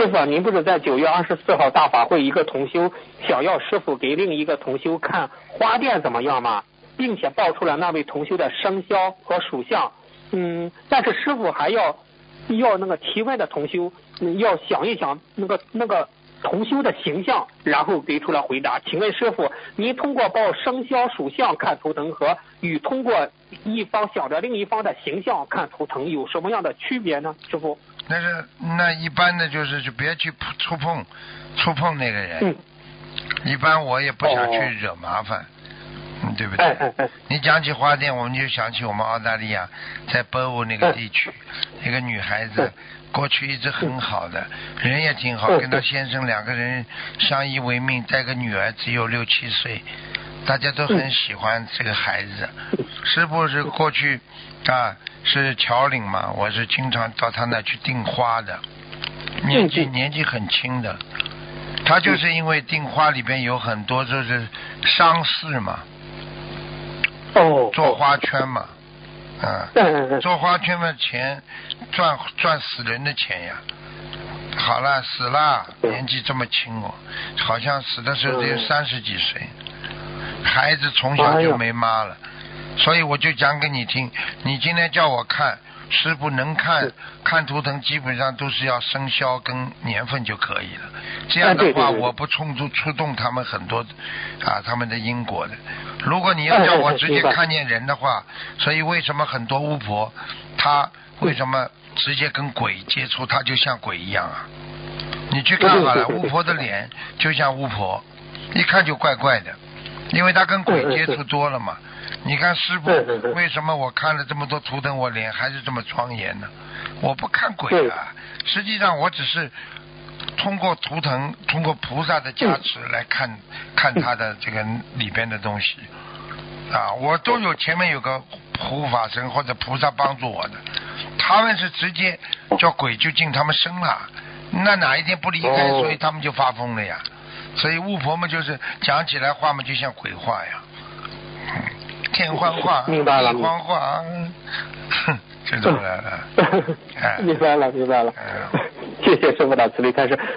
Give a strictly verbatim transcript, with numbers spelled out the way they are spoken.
师傅，您不是在九月二十四号大法会一个同修想要师傅给另一个同修看花店怎么样吗？并且报出了那位同修的生肖和属相。嗯，但是师傅还要要那个提问的同修、嗯、要想一想那个那个同修的形象，然后给出了回答。请问师傅，您通过报生肖属相看图腾和与通过一方想着另一方的形象看图腾有什么样的区别呢？师傅？ 那是那一般的就是就别去触碰触碰那个人。 嗯。 一般我也不想去惹麻烦。哦嗯，对不对？ 哎哎哎， 你讲起花店，我们就想起我们澳大利亚在波欧那个地区，一个女孩子，过去一直很好的，人也挺好，跟她先生两个人相依为命，带个女儿只有六七岁，大家都很喜欢这个孩子。师父是过去啊是侨领嘛，我是经常到他那去订花的，年纪年纪很轻的，他就是因为订花里边有很多就是丧事嘛。 哦， 做花圈嘛，啊， 嗯、 做花圈的钱赚赚死人的钱呀。好了，死了，年纪这么轻哦，好像死的时候只有三十几岁，孩子从小就没妈了，所以我就讲给你听，你今天叫我看，师傅能看看图腾，基本上都是要生肖跟年份就可以了。这样的话，我不冲突触动他们很多啊，他们的因果的。如果你要叫我直接看见人的话，所以为什么很多巫婆，她为什么直接跟鬼接触，她就像鬼一样啊？你去看好了，巫婆的脸就像巫婆，一看就怪怪的，因为她跟鬼接触多了嘛。你看师傅为什么我看了这么多图腾，我脸还是这么庄严呢？我不看鬼啊，实际上我只是通过图腾，通过菩萨的加持来看看他的这个里边的东西啊，我都有前面有个护法神或者菩萨帮助我的，他们是直接叫鬼就进他们身了，那哪一天不离开，所以他们就发疯了呀。所以巫婆们就是讲起来话嘛，就像鬼话呀，天幻话， 明白了， 地幻话，哼，这种的， 明白了，明白了。谢谢师傅的慈悲开示。